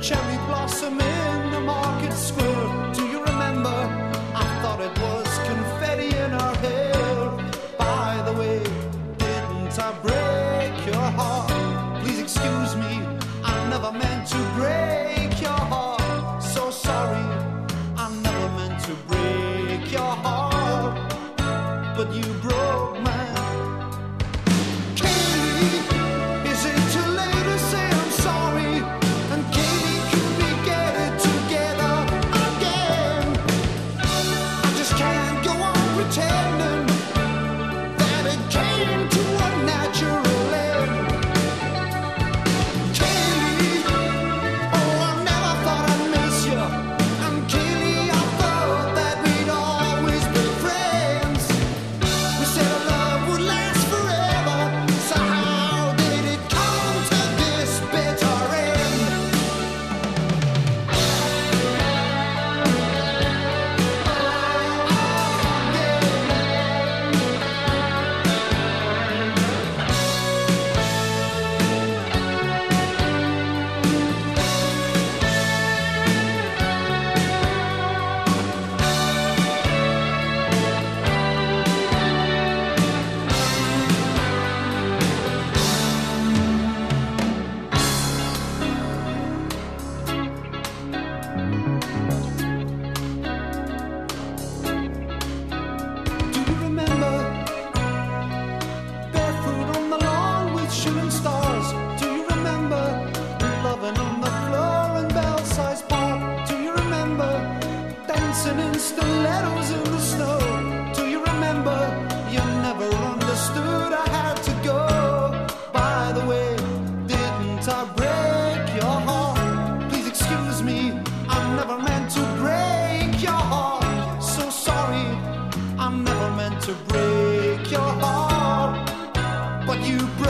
cherry blossom in the market square. Do you remember? I thought it was confetti in our hair. By the way, didn't I break your heart? Please excuse me, I never meant to break your heart. So sorry, I never meant to break your heart, but you broke mine. In stilettos in the snow. Do you remember? You never understood I had to go. By the way, didn't I break your heart? Please excuse me, I never meant to break your heart. So sorry, I never meant to break your heart, but you broke